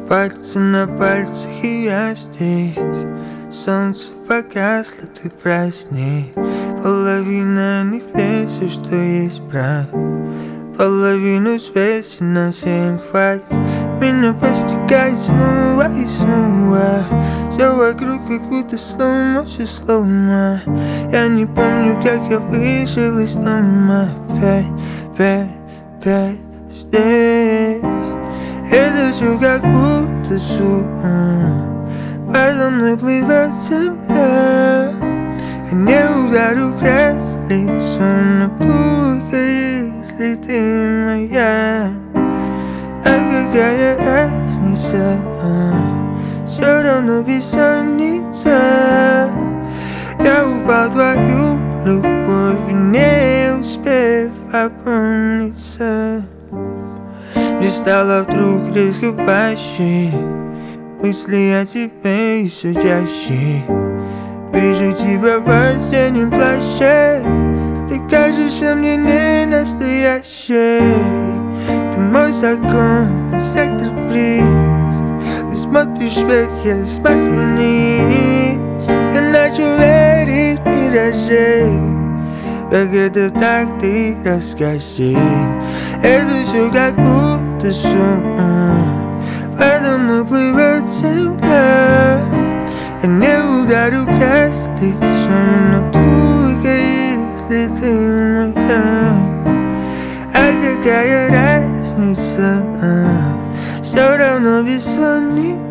Пальцы на пальцах, и я здесь. Солнце погасло, ты праздник. Половина не весит, что есть брат. Половину связи нам всем хватит. Меня постигает снова и снова. Все вокруг как будто слоумо, все слоумо. Я не помню, как я вышел из дома. Опять здесь. Это все как будто сон. Подо мной плывет земля. Я не ударю грязь лицом, но только если ты моя. А какая разница? Все равно бессонница. Я упал в твою любовь и не успев опомниться. Мне стало вдруг резко проще. Мысли о тебе и все чаще. Вижу тебя в осеннем плаще. Ты кажешься мне не настоящей. Ты мой закон, мой сектор-приз. Ты смотришь вверх, я смотрю вниз. Я начал верить в миражей. Как это так, ты расскажи. Это все как будто сон. Подо мной плывет земля. Я не ударю грязь лицом, но только если ты моя. А какая разница? Все равно бессонница.